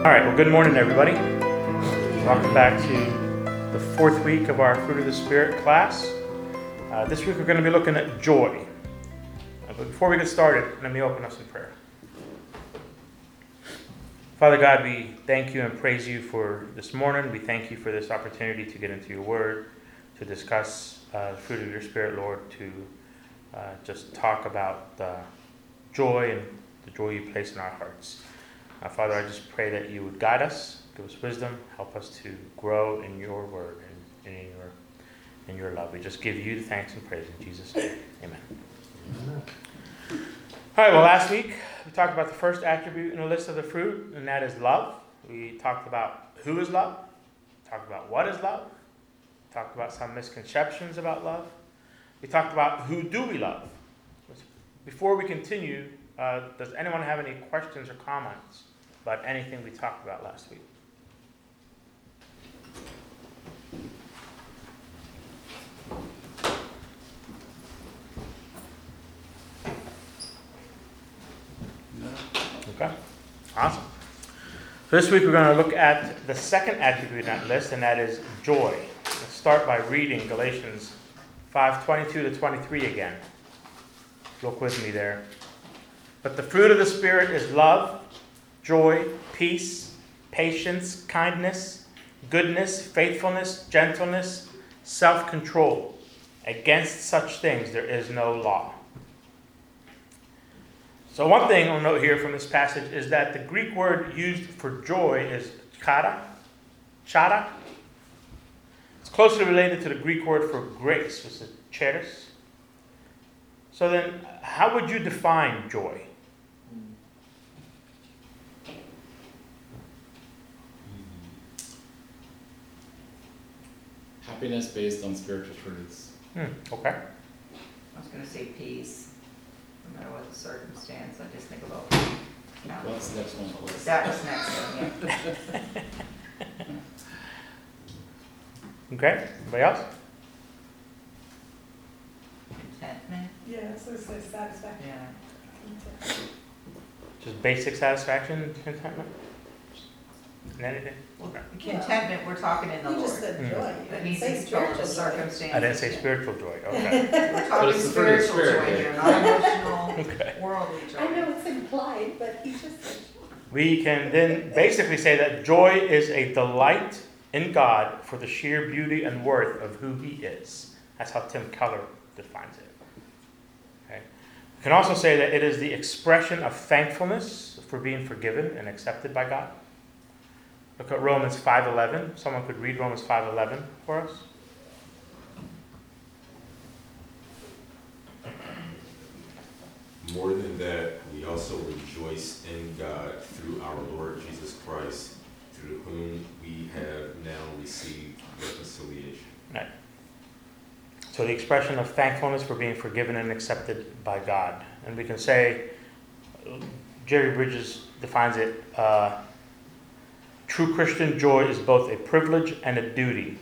All right, well, good morning, everybody. Welcome back to the fourth week of our Fruit of the Spirit class. This week we're going to be looking at joy. But before we get started, let me open us in prayer. Father God, we thank you and praise you for this morning. We thank you for this opportunity to get into your word, to discuss the fruit of your Spirit, Lord, to just talk about the joy and the joy you place in our hearts. Father, I just pray that you would guide us, give us wisdom, help us to grow in your word and in your love. We just give you the thanks and praise in Jesus' name. Amen. All right, well, last week we talked about the first attribute in the list of the fruit, and that is love. We talked about who is love, talked about what is love, talked about some misconceptions about love. We talked about who do we love. Before we continue, does anyone have any questions or comments about anything we talked about last week? No. Okay, awesome. So this week we're going to look at the second attribute in that list, and that is joy. Let's start by reading Galatians 5:22 to 23 again. Look with me there. But the fruit of the Spirit is love, joy, peace, patience, kindness, goodness, faithfulness, gentleness, self-control. Against such things there is no law. So one thing I'll note here from this passage is that the Greek word used for joy is chara. It's closely related to the Greek word for grace, which is charis. So then, how would you define joy? Happiness based on spiritual truths. Okay. I was going to say peace, no matter what the circumstance. I just think about Well, that's the next one on the list. that was next one, yeah. Okay. Anybody else? Contentment, Yeah, so it's like satisfaction. yeah. Just basic satisfaction and contentment? And anything? Well, Okay. contentment, we're talking in the You Lord. just said joy. That needs Say to control the spiritual joy. circumstances. I didn't say spiritual joy. Okay. We're But talking it's the fruit of the spiritual Spirit, joy yeah. here, not emotional, Okay. worldly joy. I know it's implied, but he just said joy. We can then basically say that joy is a delight in God for the sheer beauty and worth of who He is. That's how Tim Keller defines it. Okay. We can also say that it is the expression of thankfulness for being forgiven and accepted by God. Look at Romans 5:11. Someone could read Romans 5:11 for us. More than that, we also rejoice in God through our Lord Jesus Christ, through whom we have now received reconciliation. Right. So the expression of thankfulness for being forgiven and accepted by God. And we can say, Jerry Bridges defines it, true Christian joy is both a privilege and a duty.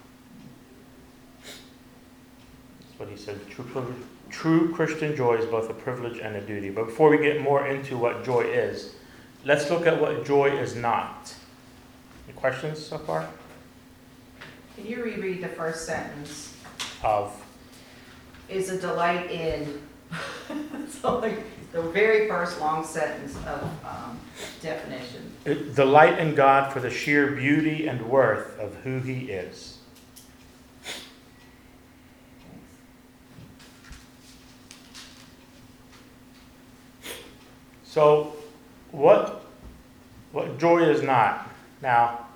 That's what he says. True Christian joy is both a privilege and a duty. But before we get more into what joy is, let's look at what joy is not. Any questions so far? Can you reread the first sentence? Of Is a delight in, so like the very first long sentence of definition. delight in God for the sheer beauty and worth of who He is. So, what joy is not? Now,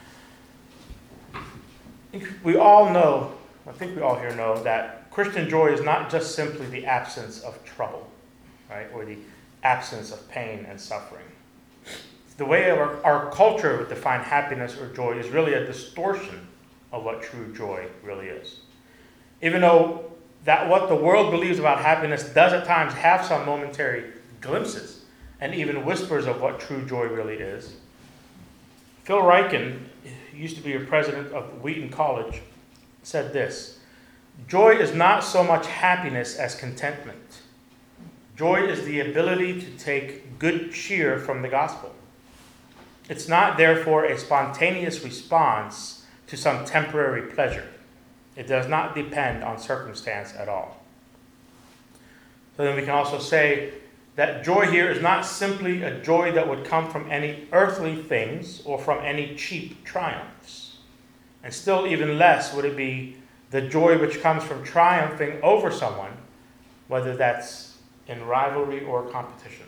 we all know, I think we all here know, that Christian joy is not just simply the absence of trouble, right? Or the absence of pain and suffering. The way our culture would define happiness or joy is really a distortion of what true joy really is. Even though that what the world believes about happiness does at times have some momentary glimpses and even whispers of what true joy really is. Phil Ryken, who used to be a president of Wheaton College, said this: "Joy is not so much happiness as contentment. Joy is the ability to take good cheer from the gospel. It's not, therefore, a spontaneous response to some temporary pleasure. It does not depend on circumstance at all. So then we can also say that joy here is not simply a joy that would come from any earthly things or from any cheap triumphs. And still even less would it be the joy which comes from triumphing over someone, whether that's in rivalry or competition.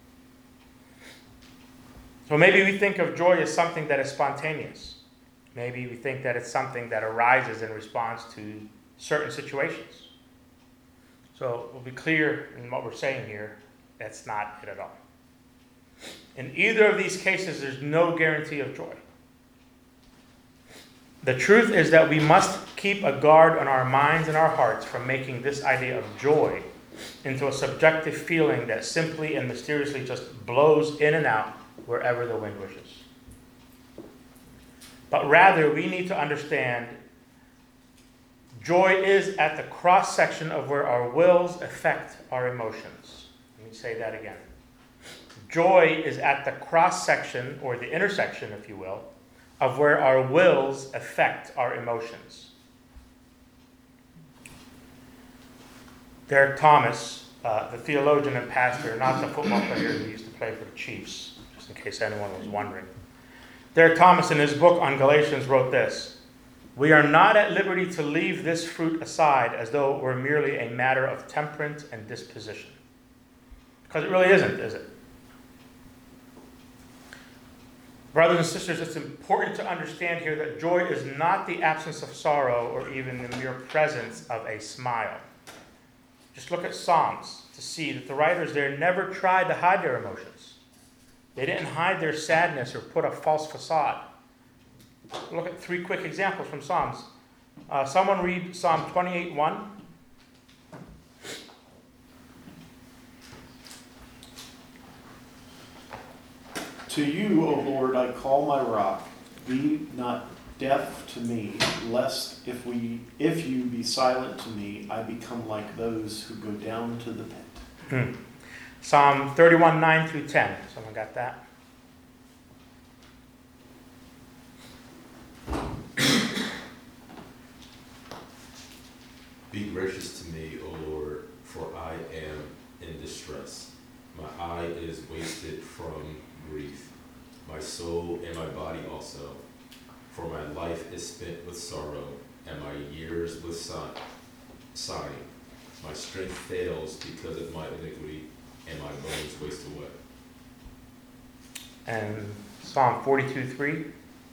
So maybe we think of joy as something that is spontaneous. Maybe we think that it's something that arises in response to certain situations. So we'll be clear in what we're saying here. That's not it at all. In either of these cases, there's no guarantee of joy. The truth is that we must keep a guard on our minds and our hearts from making this idea of joy into a subjective feeling that simply and mysteriously just blows in and out wherever the wind wishes. But rather, we need to understand joy is at the cross-section of where our wills affect our emotions. Let me say that again. Joy is at the cross-section, or the intersection, if you will, of where our wills affect our emotions. Derek Thomas, the theologian and pastor, not the football player who used to play for the Chiefs, just in case anyone was wondering. Derek Thomas, in his book on Galatians, wrote this: "We are not at liberty to leave this fruit aside as though it were merely a matter of temperament and disposition." Because it really isn't, is it? Brothers and sisters, it's important to understand here that joy is not the absence of sorrow or even the mere presence of a smile. Just look at Psalms to see that the writers there never tried to hide their emotions. They didn't hide their sadness or put a false facade. Look at 3 quick examples from Psalms. Someone read Psalm 28:1. To you, O Lord, I call my rock. Be not deaf to me, lest if you be silent to me, I become like those who go down to the pit. Psalm 31:9 through 10. Someone got that? Be gracious to me, O Lord, for I am in distress. My eye is wasted from grief, my soul and my body also. For my life is spent with sorrow, and my years with sighing. My strength fails because of my iniquity, and my bones waste away. And Psalm 42:3.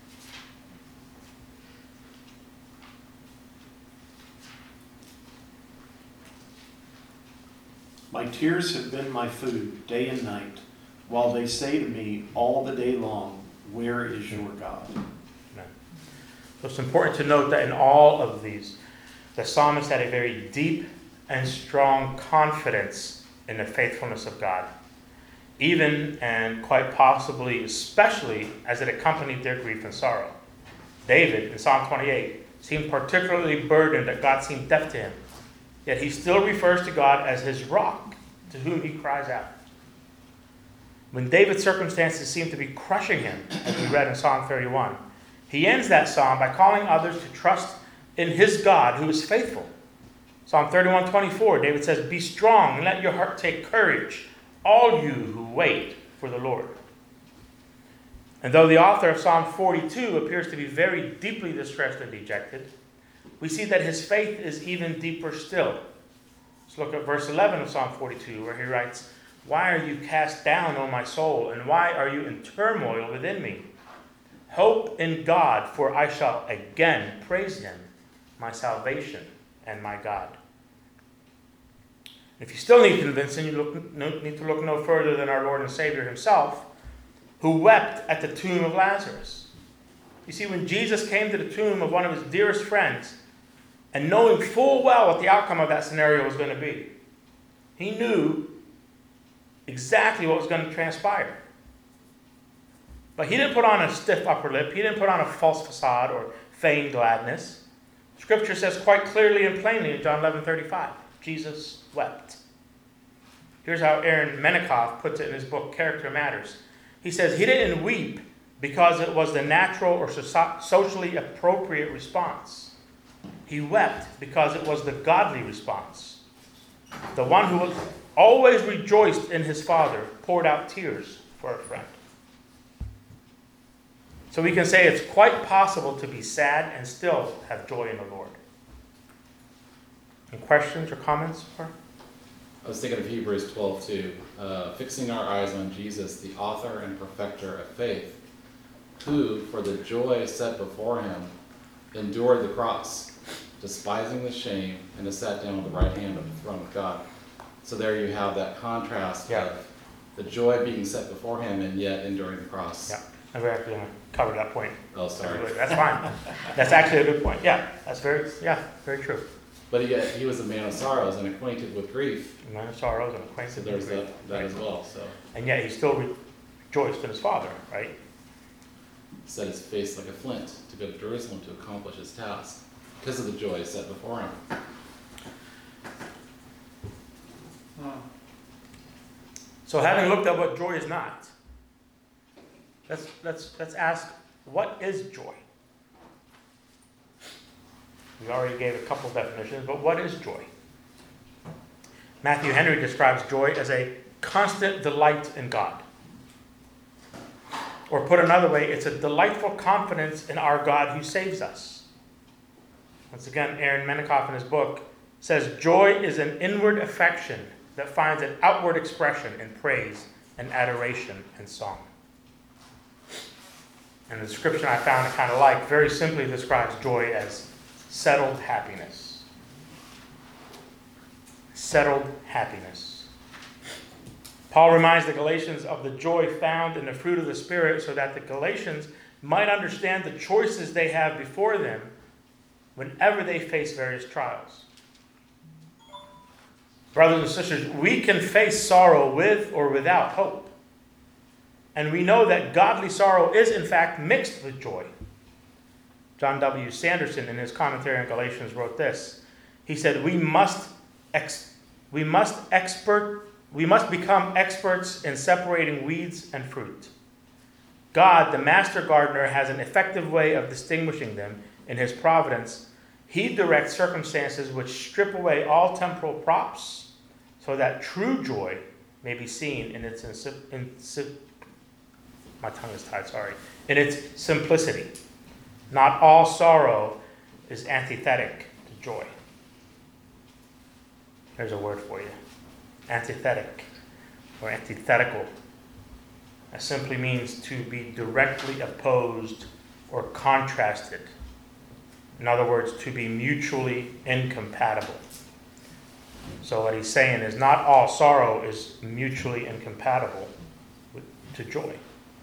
My tears have been my food day and night, while they say to me all the day long, where is your God? So it's important to note that in all of these, the psalmist had a very deep and strong confidence in the faithfulness of God, even and quite possibly, especially as it accompanied their grief and sorrow. David, in Psalm 28, seemed particularly burdened that God seemed deaf to him, yet he still refers to God as his rock, to whom he cries out. When David's circumstances seem to be crushing him, as we read in Psalm 31, he ends that psalm by calling others to trust in his God who is faithful. Psalm 31:24, David says, "Be strong and let your heart take courage, all you who wait for the Lord." And though the author of Psalm 42 appears to be very deeply distressed and dejected, we see that his faith is even deeper still. Let's look at verse 11 of Psalm 42, where he writes, "Why are you cast down, O my soul, and why are you in turmoil within me? Hope in God, for I shall again praise him, my salvation and my God." If you still need convincing, you need to look no further than our Lord and Savior himself, who wept at the tomb of Lazarus. You see, when Jesus came to the tomb of one of his dearest friends, and knowing full well what the outcome of that scenario was going to be, he knew exactly what was going to transpire. But he didn't put on a stiff upper lip. He didn't put on a false facade or feigned gladness. Scripture says quite clearly and plainly in John 11:35, Jesus wept. Here's how Aaron Menikoff puts it in his book, Character Matters. He says, he didn't weep because it was the natural or socially appropriate response. He wept because it was the godly response. The one who always rejoiced in his Father poured out tears for a friend. So we can say it's quite possible to be sad and still have joy in the Lord. Any questions or comments? I was thinking of Hebrews 12:2, fixing our eyes on Jesus, the author and perfecter of faith, who, for the joy set before him, endured the cross, despising the shame, and is sat down on the right hand of the throne of God. So there you have that contrast of the joy being set before him and yet enduring the cross. Yeah, and we're actually going to cover that point. Oh, sorry. That's fine. That's actually a good point. Yeah, that's very true. But yet he was a man of sorrows and acquainted with grief. A man of sorrows and So acquainted there's with that grief. as well. So And yet he still rejoiced in his Father, right? set his face like a flint to go to Jerusalem to accomplish his task because of the joy set before him. So having looked at what joy is not, let's ask, what is joy? We already gave a couple definitions, but what is joy? Matthew Henry describes joy as a constant delight in God. Or put another way, it's a delightful confidence in our God who saves us. Once again, Aaron Menikoff in his book says, joy is an inward affection that finds an outward expression in praise and adoration and song. And the description I found I kind of like very simply describes joy as settled happiness. Settled happiness. Paul reminds the Galatians of the joy found in the fruit of the Spirit so that the Galatians might understand the choices they have before them whenever they face various trials. Brothers and sisters, we can face sorrow with or without hope. And we know that godly sorrow is in fact mixed with joy. John W. Sanderson, in his commentary on Galatians, wrote this. He said, we must become experts in separating weeds and fruit. God, the master gardener, has an effective way of distinguishing them in his providence. He directs circumstances which strip away all temporal props so that true joy may be seen in its simplicity. Not all sorrow is antithetic to joy. There's a word for you. Antithetic or antithetical. That simply means to be directly opposed or contrasted. In other words, to be mutually incompatible. So what he's saying is not all sorrow is mutually incompatible to joy.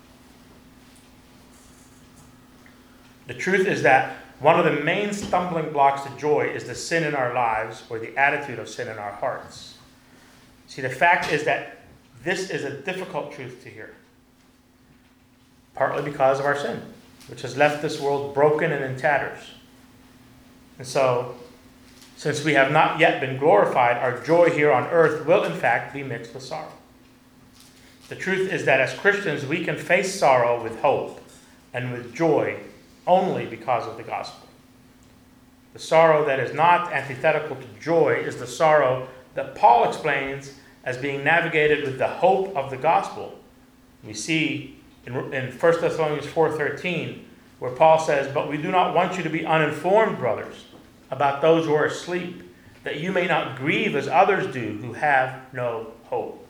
The truth is that one of the main stumbling blocks to joy is the sin in our lives or the attitude of sin in our hearts. See, the fact is that this is a difficult truth to hear. Partly because of our sin, which has left this world broken and in tatters. And so, since we have not yet been glorified, our joy here on earth will in fact be mixed with sorrow. The truth is that as Christians, we can face sorrow with hope and with joy only because of the gospel. The sorrow that is not antithetical to joy is the sorrow that Paul explains as being navigated with the hope of the gospel. We see in 1 Thessalonians 4:13, where Paul says, "But we do not want you to be uninformed, brothers, about those who are asleep, that you may not grieve as others do who have no hope."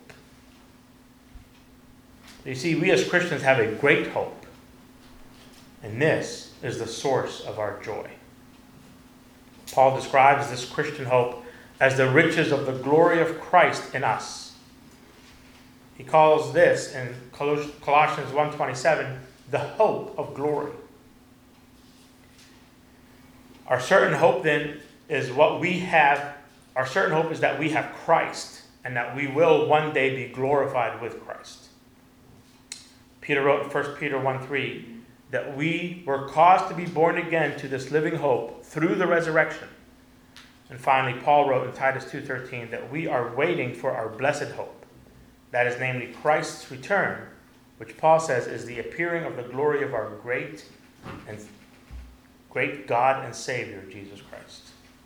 You see, we as Christians have a great hope, and this is the source of our joy. Paul describes this Christian hope as the riches of the glory of Christ in us. He calls this in Colossians 1:27 the hope of glory. Our certain hope then is what we have. Our certain hope is that we have Christ and that we will one day be glorified with Christ. Peter wrote in 1 Peter 1:3 that we were caused to be born again to this living hope through the resurrection. And finally, Paul wrote in Titus 2:13 that we are waiting for our blessed hope. That is namely Christ's return, which Paul says is the appearing of the glory of our great God and Savior, Jesus Christ.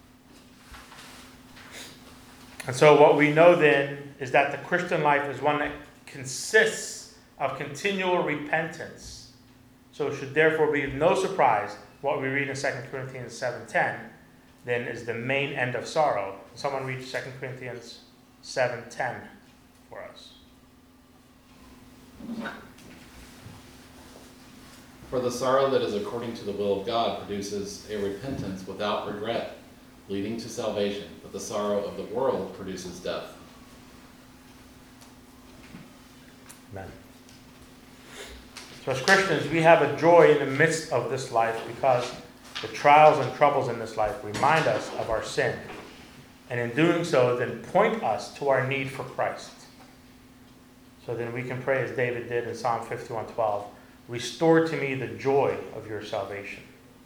And so what we know then is that the Christian life is one that consists of continual repentance. So it should therefore be no surprise what we read in 2 Corinthians 7:10 then is the main end of sorrow. Someone read 2 Corinthians 7:10 for us. For the sorrow that is according to the will of God produces a repentance without regret, leading to salvation, but the sorrow of the world produces death. Amen. So as Christians, we have a joy in the midst of this life because the trials and troubles in this life remind us of our sin. And in doing so, then point us to our need for Christ. So then we can pray as David did in Psalm 51:12, restore to me the joy of your salvation.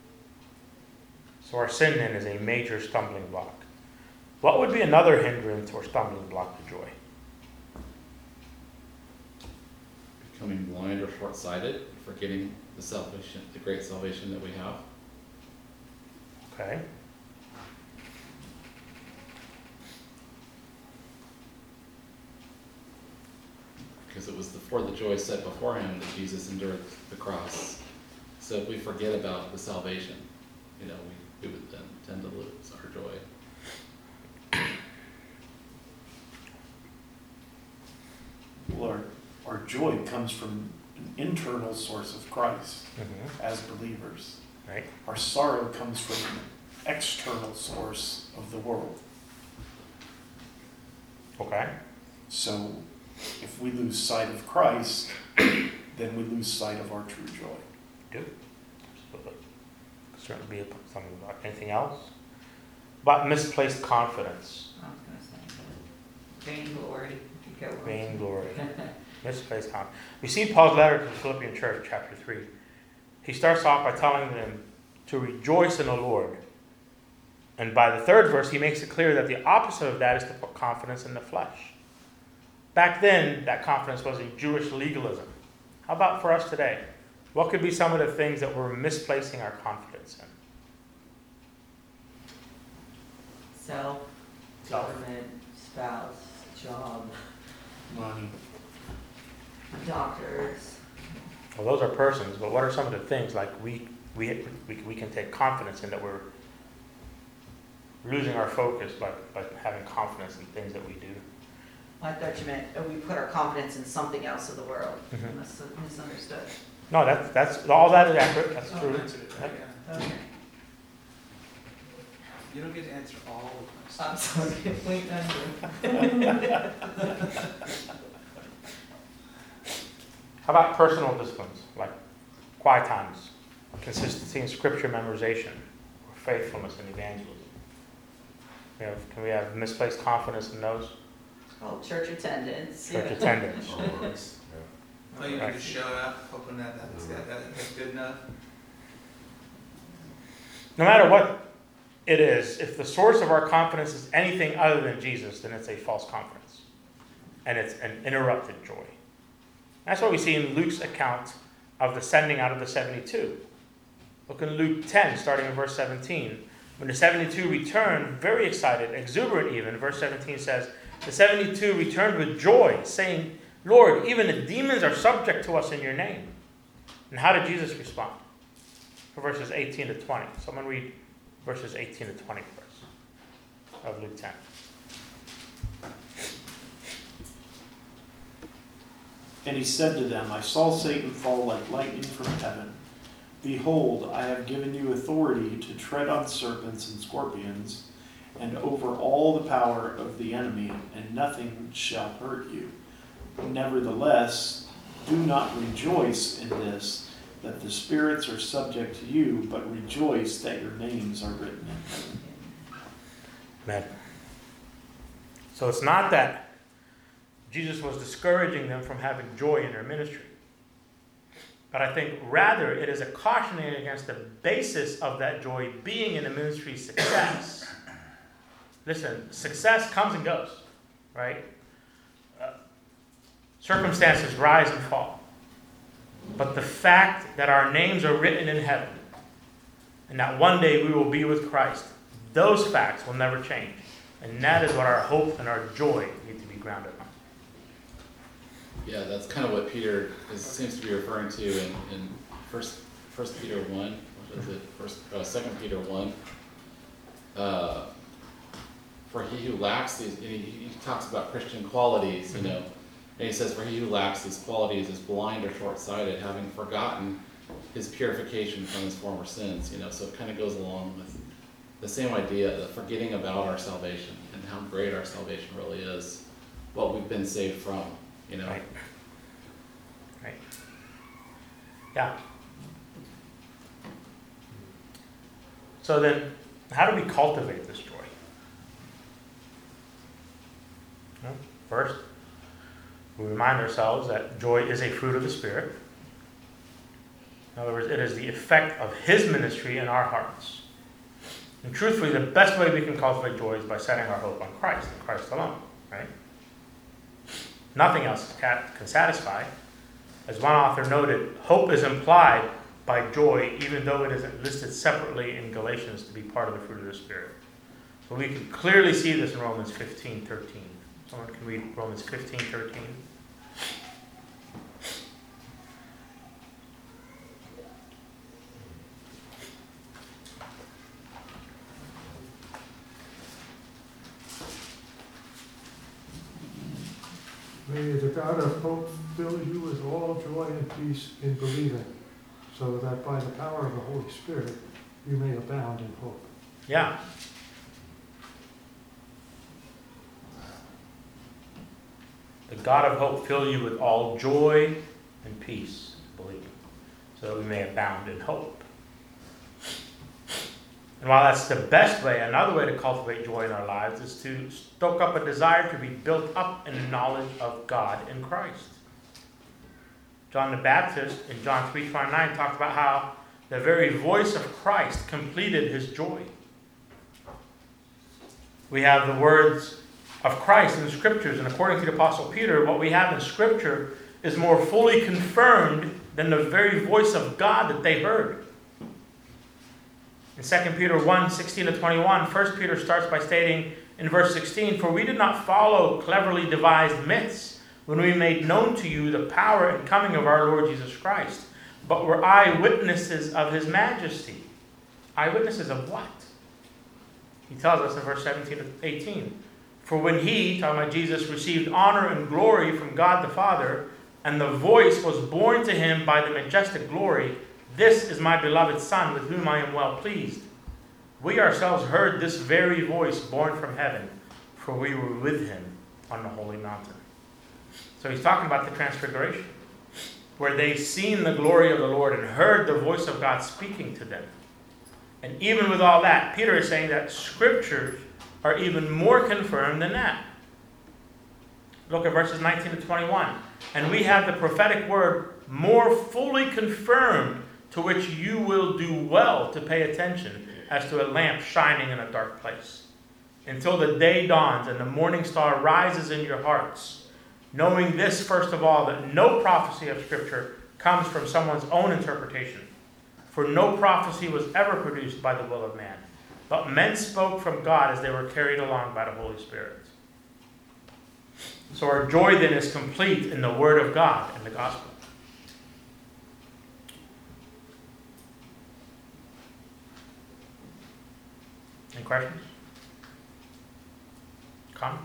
So our sin then is a major stumbling block. What would be another hindrance or stumbling block to joy? Becoming blind or short-sighted, forgetting the salvation, the great salvation that we have. Okay. Because it was for the joy set before him that Jesus endured the cross. So if we forget about the salvation, we would then tend to lose our joy. Well, our joy comes from an internal source of Christ Mm-hmm. as believers. Right. Our sorrow comes from an external source of the world. Okay. So if we lose sight of Christ, then we lose sight of our true joy. Do. Absolutely. Could certainly be something about anything else. About misplaced confidence. I was going to say, vainglory, if you go. Vainglory. Misplaced confidence. We see Paul's letter to the Philippian church, chapter 3. He starts off by telling them to rejoice in the Lord. And by the third verse, he makes it clear that the opposite of that is to put confidence in the flesh. Back then, that confidence was in Jewish legalism. How about for us today? What could be some of the things that we're misplacing our confidence in? Self, government, spouse, job, Money. doctors. Well, those are persons, but what are some of the things like we can take confidence in that we're losing our focus by having confidence in things that we do? I thought you meant, we put our confidence in something else of the world. Mhm. I must have misunderstood. No, that's all that is accurate. That's Oh, true. that's it, right, yeah. Okay. You don't get to answer all the questions. I'm sorry, wait, no. How about personal disciplines like quiet times, consistency in scripture memorization, or faithfulness in evangelism? Can we have misplaced confidence in those? Oh, church attendance. Church yeah. attendance. Oh, you Right. can just show up, hoping that's good enough. No matter what it is, if the source of our confidence is anything other than Jesus, then it's a false confidence. And it's an interrupted joy. That's what we see in Luke's account of the sending out of the 72. Look in Luke 10, starting in verse 17. When the 72 returned, very excited, exuberant even, verse 17 says, the 72 returned with joy, saying, Lord, even the demons are subject to us in your name. And how did Jesus respond? For verses 18 to 20. Someone read verses 18 to 20 first of Luke 10. And he said to them, I saw Satan fall like lightning from heaven. Behold, I have given you authority to tread on serpents and scorpions, and over all the power of the enemy, and nothing shall hurt you. Nevertheless, do not rejoice in this, that the spirits are subject to you, but rejoice that your names are written in heaven. Amen. So it's not that Jesus was discouraging them from having joy in their ministry. But I think rather it is a cautioning against the basis of that joy being in the ministry's success. Listen, success comes and goes, right? Circumstances rise and fall. but the fact that our names are written in heaven and that one day we will be with Christ, those facts will never change. And that is what our hope and our joy need to be grounded on. Yeah, that's kind of what Peter seems to be referring to in First Peter 1. What is it? 2 Peter 1. For he who lacks these, and he talks about Christian qualities, you know, and he says, for he who lacks these qualities is blind or short-sighted, having forgotten his purification from his former sins, you know, so it kind of goes along with the same idea, the forgetting about our salvation and how great our salvation really is, what we've been saved from, you know. Right. Right. Yeah. So then, how do we cultivate this joy? Well, first, we remind ourselves that joy is a fruit of the Spirit. In other words, it is the effect of His ministry in our hearts. And truthfully, the best way we can cultivate joy is by setting our hope on Christ and Christ alone, right? Nothing else can satisfy. As one author noted, hope is implied by joy, even though it isn't listed separately in Galatians to be part of the fruit of the Spirit. So we can clearly see this in Romans 15:13. Someone can read Romans 15:13. May the God of hope fill you with all joy and peace in believing, so that by the power of the Holy Spirit you may abound in hope. Yeah. The God of hope fill you with all joy and peace, believing, so that we may abound in hope. And while that's the best way, another way to cultivate joy in our lives is to stoke up a desire to be built up in the knowledge of God in Christ. John the Baptist in John 3:29 talked about how the very voice of Christ completed his joy. We have the words of Christ in the Scriptures, and according to the Apostle Peter, what we have in Scripture is more fully confirmed than the very voice of God that they heard. In 2 Peter 1:16-21, 1 Peter starts by stating in verse 16, "For we did not follow cleverly devised myths when we made known to you the power and coming of our Lord Jesus Christ, but were eyewitnesses of His majesty." Eyewitnesses of what? He tells us in verse 17-18, "For when He," talking about Jesus, "received honor and glory from God the Father, and the voice was borne to Him by the majestic glory, 'This is my beloved Son, with whom I am well pleased.' We ourselves heard this very voice borne from heaven, for we were with Him on the holy mountain." So he's talking about the transfiguration, where they seen the glory of the Lord and heard the voice of God speaking to them. And even with all that, Peter is saying that Scriptures are even more confirmed than that. Look at verses 19-21. "And we have the prophetic word more fully confirmed, to which you will do well to pay attention, as to a lamp shining in a dark place, until the day dawns and the morning star rises in your hearts. Knowing this, first of all, that no prophecy of Scripture comes from someone's own interpretation. For no prophecy was ever produced by the will of man, but men spoke from God as they were carried along by the Holy Spirit." So our joy then is complete in the Word of God and the Gospel. Any questions? Comments?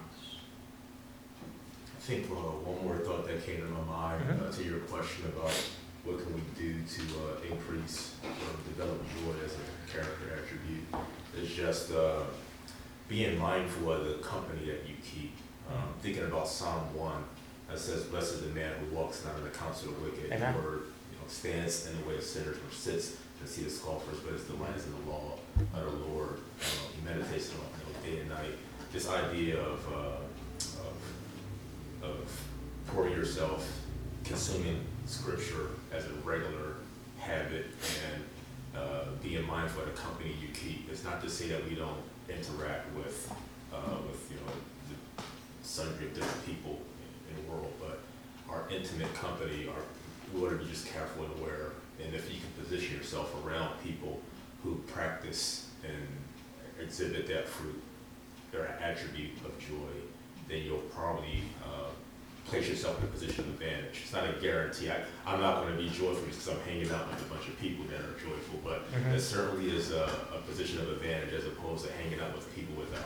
I think one more thought that came to my mind to your question about what can we do to increase or develop joy as a character attribute is just being mindful of the company that you keep. Thinking about Psalm 1 that says, "Blessed is the man who walks not in the counsel of the wicked, Amen. or stands in the way of sinners, or sits and see the scoffers, but it's the delights in the law of the Lord." He meditates on day and night. This idea of for yourself consuming Scripture as a regular habit and being mindful of the company you keep. It's not to say that we don't interact with the sundry of different people in the world, but our intimate company, our we want to be just careful and aware. And if you can position yourself around people who practice and exhibit that fruit or attribute of joy, then you'll probably place yourself in a position of advantage. It's not a guarantee. I'm not going to be joyful because I'm hanging out with a bunch of people that are joyful, but it certainly is a position of advantage as opposed to hanging out with people without.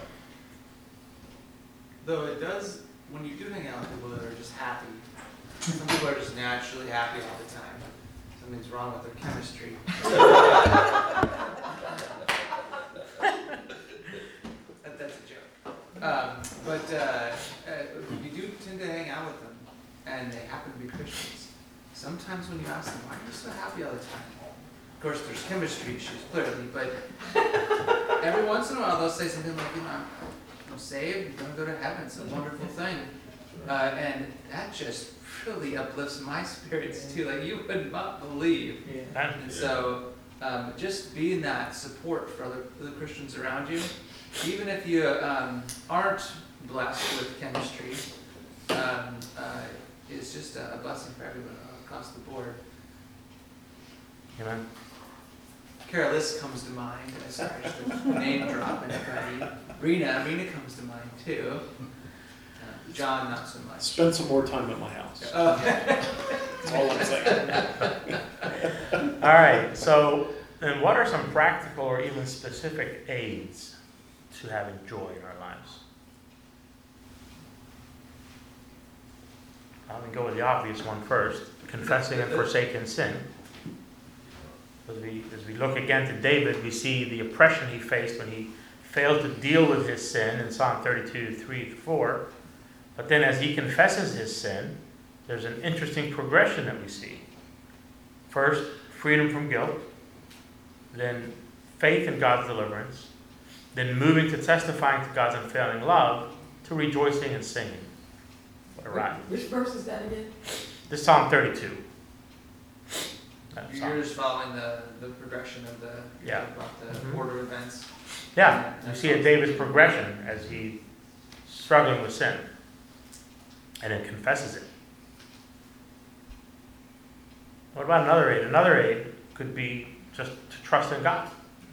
Though it does, when you do hang out with people that are just happy, some people are just naturally happy all the time. Something's wrong with their chemistry. That's a joke. But you do tend to hang out with them, and they happen to be Christians. Sometimes when you ask them, why are you so happy all the time? Of course, there's chemistry issues, clearly, but every once in a while they'll say something like, I'm saved, I'm going to go to heaven, it's a wonderful thing. And that just really uplifts my spirits too, like you would not believe. And so just being that support for other Christians around you, even if you aren't blessed with chemistry, is just a blessing for everyone across the board. Amen. Carolus comes to mind. Sorry, just to name drop anybody. Rena comes to mind too. John, not so much. Spend some more time at my house. That's all I'm saying. All right, so then what are some practical or even specific aids to having joy in our lives? I'm going to go with the obvious one first, confessing and forsaking sin. As we look again to David, we see the oppression he faced when he failed to deal with his sin in Psalm 32, 3-4. But then as he confesses his sin, there's an interesting progression that we see. First, freedom from guilt. Then faith in God's deliverance. Then moving to testifying to God's unfailing love, to rejoicing and singing. What a ride. Which verse is that again? This is Psalm 32. You're just following the progression of the order of events. Yeah, you see a David's progression as he struggling with sin. And then confesses it. What about another aid? Another aid could be just to trust in God.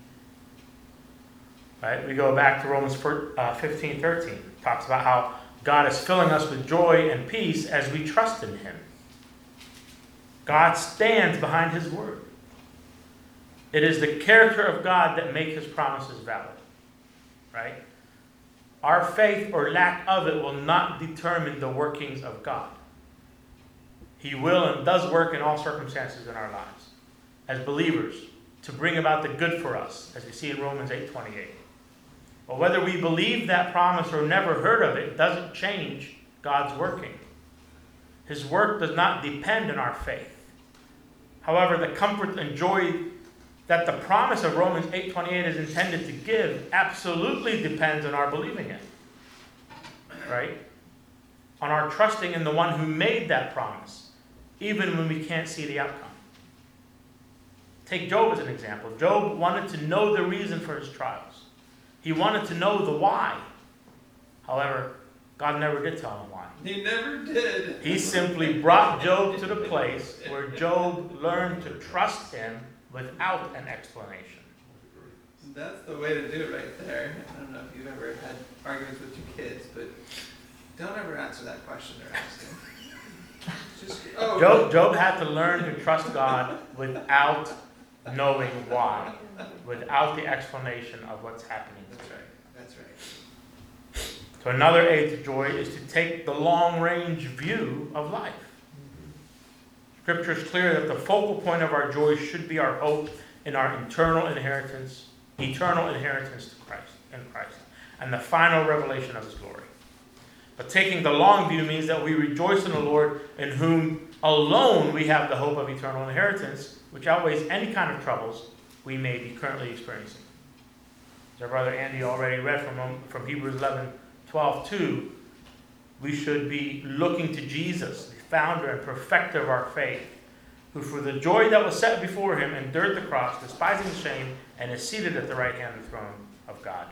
Right? We go back to Romans 15:13. It talks about how God is filling us with joy and peace as we trust in Him. God stands behind His word. It is the character of God that makes His promises valid. Right? Our faith or lack of it will not determine the workings of God. He will and does work in all circumstances in our lives as believers to bring about the good for us, as we see in Romans 8:28. But whether we believe that promise or never heard of it doesn't change God's working. His work does not depend on our faith. However, the comfort and joy that the promise of Romans 8:28 is intended to give absolutely depends on our believing it. Right? On our trusting in the one who made that promise, even when we can't see the outcome. Take Job as an example. Job wanted to know the reason for his trials. He wanted to know the why. However, God never did tell him why. He never did. He simply brought Job to the place where Job learned to trust him without an explanation. That's the way to do it right there. I don't know if you've ever had arguments with your kids, but don't ever answer that question they're asking. Job had to learn to trust God without knowing why, without the explanation of what's happening. That's right. So another aid to joy is to take the long-range view of life. Scripture is clear that the focal point of our joy should be our hope in our eternal inheritance to Christ, in Christ, and the final revelation of His glory. But taking the long view means that we rejoice in the Lord, in whom alone we have the hope of eternal inheritance, which outweighs any kind of troubles we may be currently experiencing. As our brother Andy already read from Hebrews 11:12-2, we should be looking to Jesus, the founder and perfecter of our faith, who for the joy that was set before Him endured the cross, despising the shame, and is seated at the right hand of the throne of God.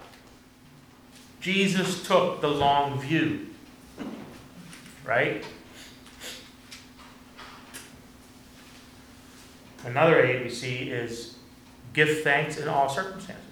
Jesus took the long view. Right? Another aid we see is give thanks in all circumstances.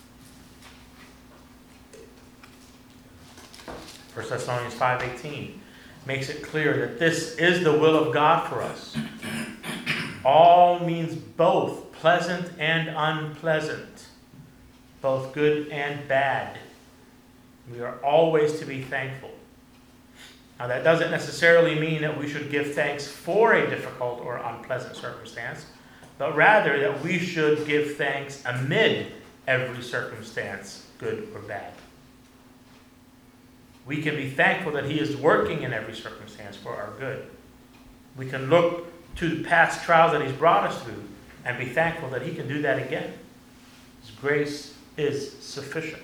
1 Thessalonians 5:18 makes it clear that this is the will of God for us. All means both pleasant and unpleasant, both good and bad. We are always to be thankful. Now, that doesn't necessarily mean that we should give thanks for a difficult or unpleasant circumstance, but rather that we should give thanks amid every circumstance, good or bad. We can be thankful that He is working in every circumstance for our good. We can look to the past trials that He's brought us through and be thankful that He can do that again. His grace is sufficient.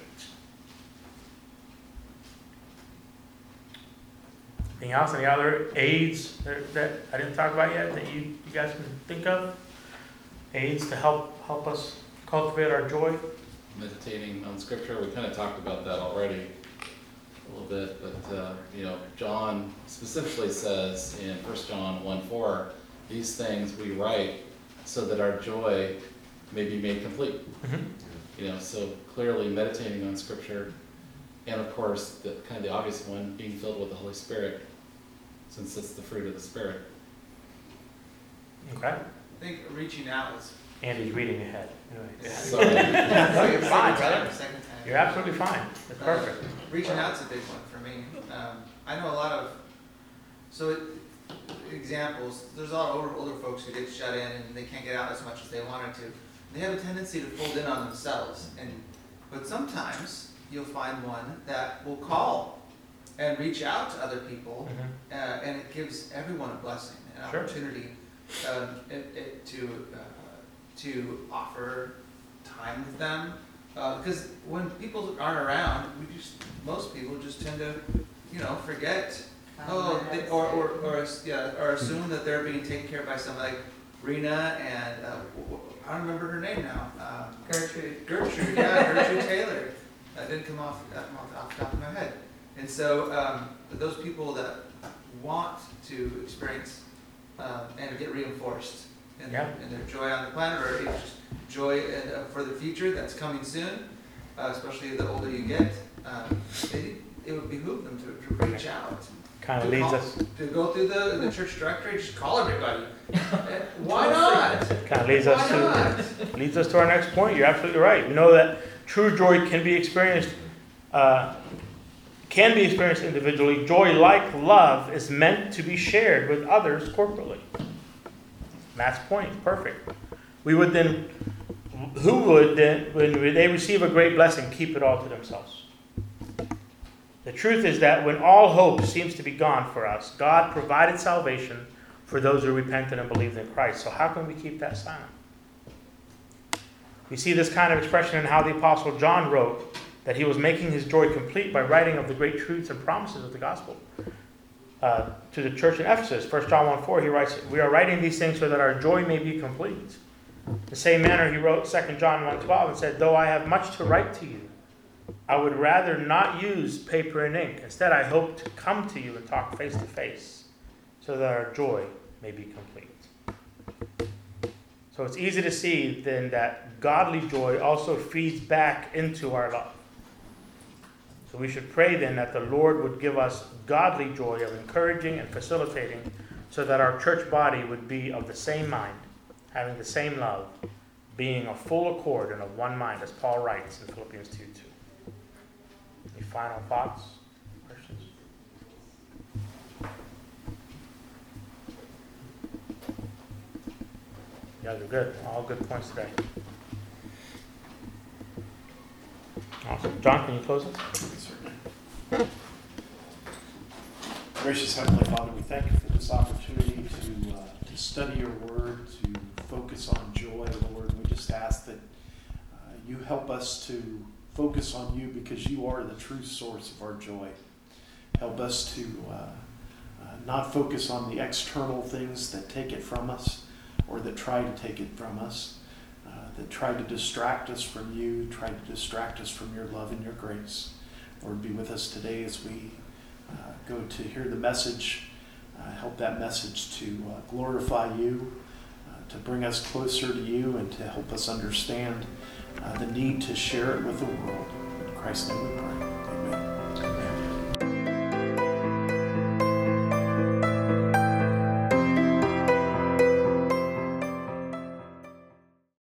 Anything else? Any other aids that I didn't talk about yet that you guys can think of? Aids to help us cultivate our joy? Meditating on Scripture, we kind of talked about that already a little bit, but John specifically says in 1 John 1:4, these things we write so that our joy may be made complete. Mm-hmm. So clearly meditating on Scripture, and of course the kind of the obvious one, being filled with the Holy Spirit, since it's the fruit of the Spirit. Okay. I think reaching out is. Andy's reading ahead. Anyway. Sorry. No, you're fine, brother. brother. Second time. You're absolutely fine. It's perfect. Reaching out's a big one for me. I know a lot of, examples, there's a lot of older folks who get shut in and they can't get out as much as they wanted to. They have a tendency to fold in on themselves, but sometimes you'll find one that will call and reach out to other people, Mm-hmm. and it gives everyone a blessing, an Sure. opportunity to offer time with them. Because when people aren't around, most people just tend to, forget. Or assume that they're being taken care of by somebody like Rena and I don't remember her name now. Gertrude. Gertrude Taylor. That didn't come off the top of my head. And so those people that want to experience and get reinforced in their joy on the planet, or even just joy for the future that's coming soon, especially the older you get, it would behoove them to reach out. Kind of leads us. To go through the church directory, just call everybody. Why not? Kind of leads us to our next point. You're absolutely right. We know that true joy can be experienced individually. Joy, like love, is meant to be shared with others corporately. Matt's point is perfect. Who would then, when they receive a great blessing, keep it all to themselves? The truth is that when all hope seems to be gone for us, God provided salvation for those who repented and believed in Christ. So how can we keep that silent? We see this kind of expression in how the Apostle John wrote that he was making his joy complete by writing of the great truths and promises of the gospel to the church in Ephesus. 1 John 1:4, he writes, "We are writing these things so that our joy may be complete." In the same manner, he wrote 2 John 1:12 and said, "Though I have much to write to you, I would rather not use paper and ink. Instead, I hope to come to you and talk face to face so that our joy may be complete." So it's easy to see then that godly joy also feeds back into our love. So we should pray then that the Lord would give us godly joy of encouraging and facilitating so that our church body would be of the same mind, having the same love, being of full accord and of one mind, as Paul writes in Philippians 2:2. Any final thoughts? Questions? You guys are good. All good points today. Awesome. John, can you close us? Certainly. Gracious Heavenly Father, we thank you for this opportunity to study your word, to focus on joy, Lord. We just ask that you help us to focus on you because you are the true source of our joy. Help us to not focus on the external things that take it from us or that try to take it from us, that try to distract us from you, try to distract us from your love and your grace. Lord, be with us today as we go to hear the message. Help that message to glorify you, to bring us closer to you and to help us understand the need to share it with the world. In Christ's name we pray. Amen.